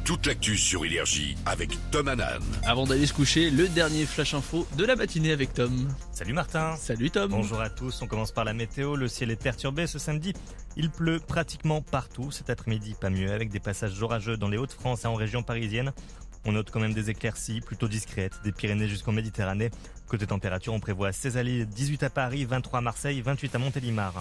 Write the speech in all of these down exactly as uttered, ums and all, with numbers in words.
toute l'actu sur Énergie avec Tom Hanan. Avant d'aller se coucher, le dernier flash info de la matinée avec Tom. Salut Martin. Salut Tom. Bonjour à tous, on commence par la météo. Le ciel est perturbé ce samedi. Il pleut pratiquement partout. Cet après-midi, pas mieux, avec des passages orageux dans les Hauts-de-France et en région parisienne. On note quand même des éclaircies plutôt discrètes, des Pyrénées jusqu'en Méditerranée. Côté température, on prévoit seize à Lille, dix-huit à Paris, vingt-trois à Marseille, vingt-huit à Montélimar.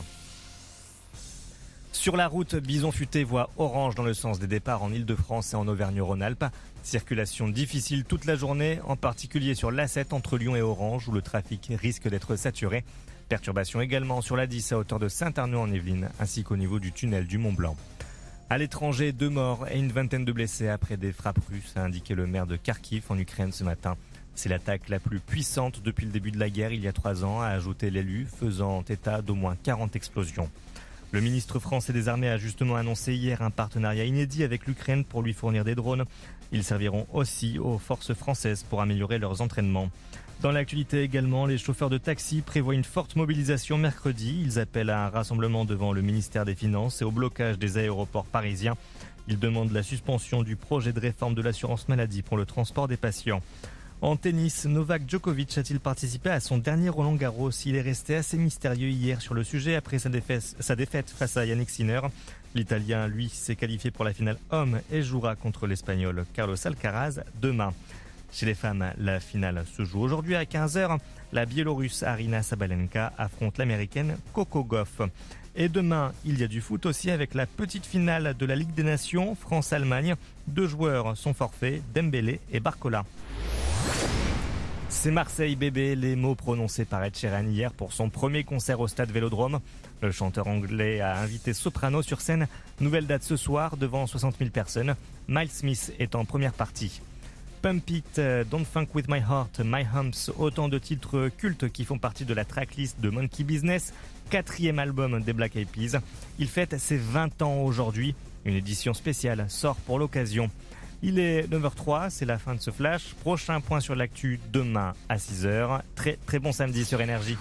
Sur la route, Bison Futé voie orange dans le sens des départs en Ile-de-France et en Auvergne-Rhône-Alpes. Circulation difficile toute la journée, en particulier sur l'A sept entre Lyon et Orange où le trafic risque d'être saturé. Perturbation également sur l'A dix à hauteur de Saint-Arnaud en Yvelines ainsi qu'au niveau du tunnel du Mont-Blanc. À l'étranger, deux morts et une vingtaine de blessés après des frappes russes, a indiqué le maire de Kharkiv en Ukraine ce matin. C'est l'attaque la plus puissante depuis le début de la guerre il y a trois ans, a ajouté l'élu, faisant état d'au moins quarante explosions. Le ministre français des Armées a justement annoncé hier un partenariat inédit avec l'Ukraine pour lui fournir des drones. Ils serviront aussi aux forces françaises pour améliorer leurs entraînements. Dans l'actualité également, les chauffeurs de taxi prévoient une forte mobilisation mercredi. Ils appellent à un rassemblement devant le ministère des Finances et au blocage des aéroports parisiens. Ils demandent la suspension du projet de réforme de l'assurance maladie pour le transport des patients. En tennis, Novak Djokovic a-t-il participé à son dernier Roland-Garros? Il est resté assez mystérieux hier sur le sujet après sa défaite, sa défaite face à Yannick Sinner. L'Italien, lui, s'est qualifié pour la finale homme et jouera contre l'Espagnol Carlos Alcaraz demain. Chez les femmes, la finale se joue aujourd'hui à quinze heures. La Biélorusse Arina Sabalenka affronte l'Américaine Coco Gauff. Et demain, il y a du foot aussi avec la petite finale de la Ligue des Nations, France-Allemagne. Deux joueurs sont forfaits, Dembélé et Barcola. C'est Marseille bébé, les mots prononcés par Ed Sheeran hier pour son premier concert au stade Vélodrome. Le chanteur anglais a invité Soprano sur scène. Nouvelle date ce soir devant soixante mille personnes. Miles Smith est en première partie. Pump It, Don't Funk With My Heart, My Humps, autant de titres cultes qui font partie de la tracklist de Monkey Business, quatrième album des Black Eyed Peas. Il fête ses vingt ans aujourd'hui. Une édition spéciale sort pour l'occasion. Il est neuf heures trois, c'est la fin de ce flash. Prochain point sur l'actu demain à six heures. Très très bon samedi sur Énergie.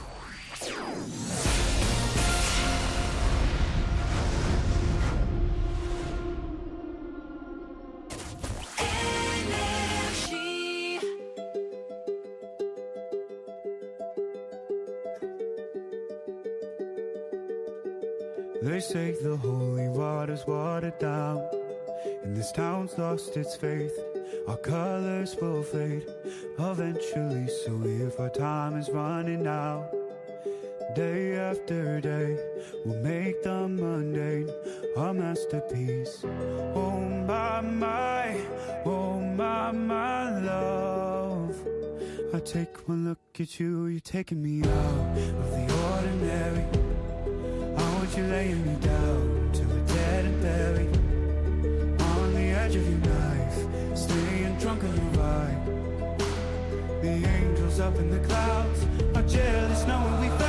They say the holy water's watered down, and this town's lost its faith. Our colors will fade eventually, so if our time is running out, day after day, we'll make the mundane our masterpiece. Oh my, my, oh my, my love, I take one look at you, you're taking me out of the ordinary. You're laying me down till we're dead and buried on the edge of your knife, staying drunk on your ride. The angels up in the clouds are jealous knowing we